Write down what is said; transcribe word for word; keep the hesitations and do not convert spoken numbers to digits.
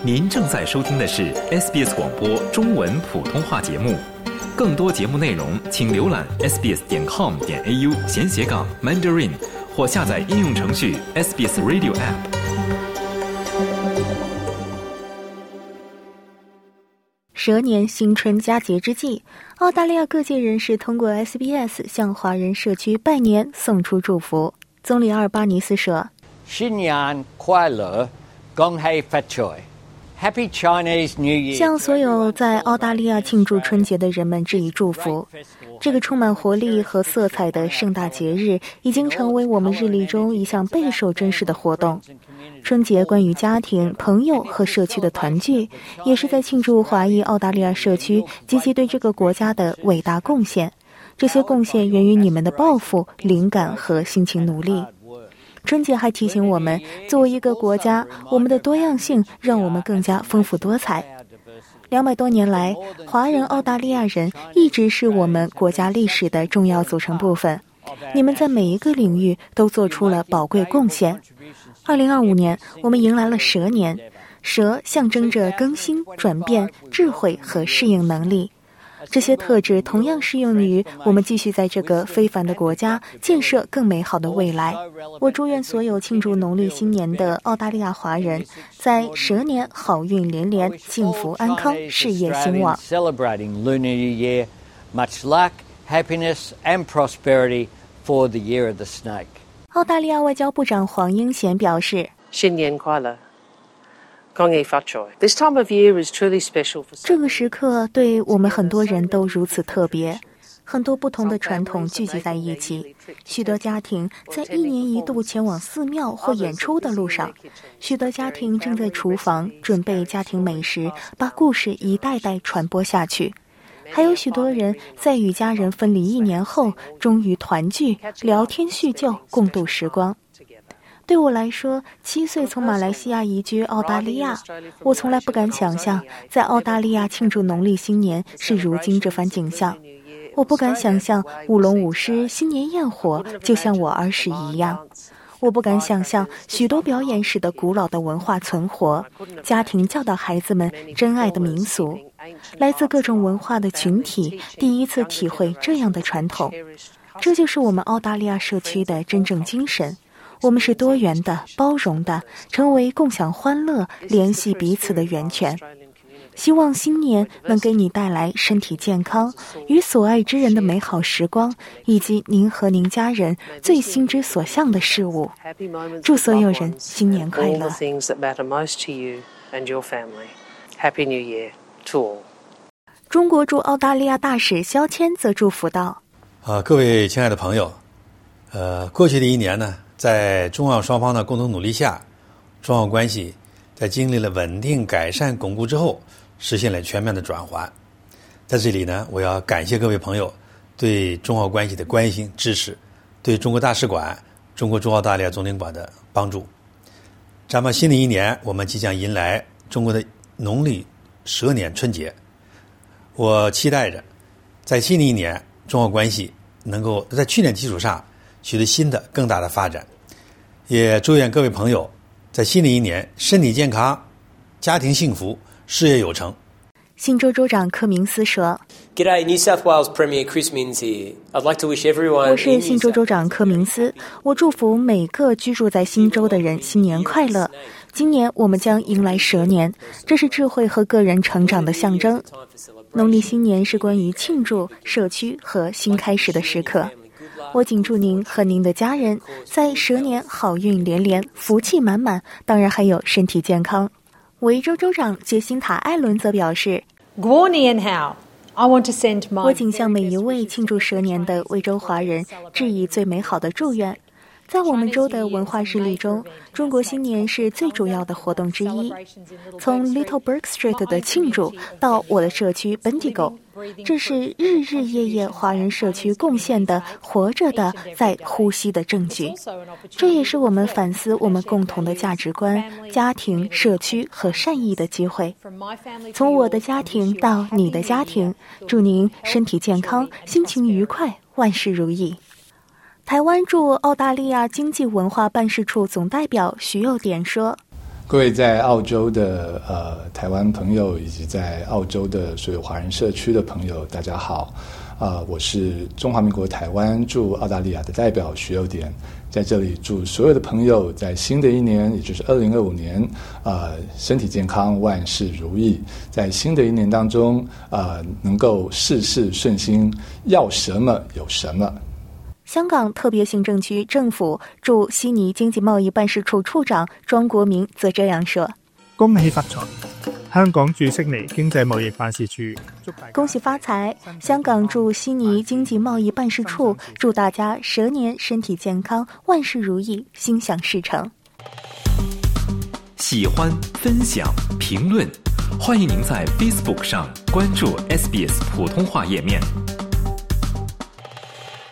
您正在收听的是 S B S 广播中文普通话节目。更多节目内容请浏览 s b s 点 com 点 a u 闲斜杠 Mandarin 或下载应用程序 S B S Radio App。 蛇年新春佳节之际，澳大利亚各界人士通过 S B S 向华人社区拜年，送出祝福。总理阿尔巴尼斯说：“ 新年快乐，恭喜发财。” Happy Chinese New Year！ 向所有在澳大利亚庆祝春节的人们致以祝福。这个充满活力和色彩的盛大节日已经成为我们日历中一项备受珍视的活动。春节关于家庭、朋友和社区的团聚，也是在庆祝华裔澳大利亚社区及其对这个国家的伟大贡献。这些贡献源于你们的抱负、灵感和辛勤努力。春节还提醒我们，作为一个国家，我们的多样性让我们更加丰富多彩。两百多年来，华人澳大利亚人一直是我们国家历史的重要组成部分。你们在每一个领域都做出了宝贵贡献。二零二五年，我们迎来了蛇年，蛇象征着更新、转变、智慧和适应能力。这些特质同样适用于我们继续在这个非凡的国家建设更美好的未来。我祝愿所有庆祝农历新年的澳大利亚华人在蛇年好运连连，幸福安康，事业兴旺。 Celebrating Lunar New Year, much luck, happiness and prosperity for the year of the snake. 澳大利亚外交部长黄英贤表示： 新年快乐，恭喜发财。This time of year is truly special for 这个时刻对我们很多人都如此特别，很多不同的传统聚集在一起。许多家庭在一年一度前往寺庙或演出的路上，许多家庭正在厨房准备家庭美食，把故事一代代传播下去。还有许多人在与家人分离一年后，终于团聚，聊天叙旧，共度时光。对我来说，七岁从马来西亚移居澳大利亚，我从来不敢想象在澳大利亚庆祝农历新年是如今这番景象。我不敢想象舞龙舞狮、新年焰火就像我儿时一样。我不敢想象许多表演使得古老的文化存活，家庭教导孩子们珍爱的民俗，来自各种文化的群体第一次体会这样的传统。这就是我们澳大利亚社区的真正精神。我们是多元的、包容的，成为共享欢乐、联系彼此的源泉。希望新年能给你带来身体健康、与所爱之人的美好时光，以及您和您家人最心之所向的事物。祝所有人新年快乐。中国驻澳大利亚大使肖谦则祝福道： 啊，各位亲爱的朋友，呃，过去的一年呢，在中澳双方的共同努力下，中澳关系在经历了稳定、改善、巩固之后，实现了全面的转换。在这里呢，我要感谢各位朋友对中澳关系的关心、支持，对中国大使馆、中国驻澳大利亚总领馆的帮助。展望新的一年，我们即将迎来中国的农历蛇年春节。我期待着，在新的一年，中澳关系能够在去年基础上取得新的更大的发展。也祝愿各位朋友在新的一年身体健康，家庭幸福，事业有成。 新州州长柯明斯说 G'day, New South Wales Premier Chris Minns here. I'd like to wish everyone... 我是新州州长柯明斯，我祝福每个居住在新州的人新年快乐。今年我们将迎来蛇年，这是智慧和个人成长的象征。农历新年是关于庆祝、社区和新开始的时刻。我谨祝您和您的家人在蛇年好运连连，福气满满，当然还有身体健康。维州州长杰辛塔·艾伦则表示，我谨向每一位庆祝蛇年的维州华人致以最美好的祝愿。在我们州的文化日历中，中国新年是最主要的活动之一。从 Little Bourke Street 的庆祝到我的社区 Bendigo， 这是日日夜夜华人社区贡献的活着的在呼吸的证据。这也是我们反思我们共同的价值观、家庭、社区和善意的机会。从我的家庭到你的家庭，祝您身体健康，心情愉快，万事如意。台湾驻澳大利亚经济文化办事处总代表徐佑典说， 各位在澳洲的呃台湾朋友，以及在澳洲的所有华人社区的朋友，大家好。啊、呃，我是中华民国台湾驻澳大利亚的代表徐佑典，在这里祝所有的朋友在新的一年，也就是二零二五年，呃，身体健康，万事如意。在新的一年当中，呃，能够事事顺心，要什么有什么。 香港特別行政區政府駐悉尼經濟貿易辦事處處長莊國明則這樣說： 恭喜發財！香港駐悉尼經濟貿易辦事處恭喜發財！香港駐悉尼經濟貿易辦事處祝大家蛇年身體健康，萬事如意，心想事成。 喜歡、分享、評論，歡迎您在 Facebook 上關注 S B S 普通話頁面。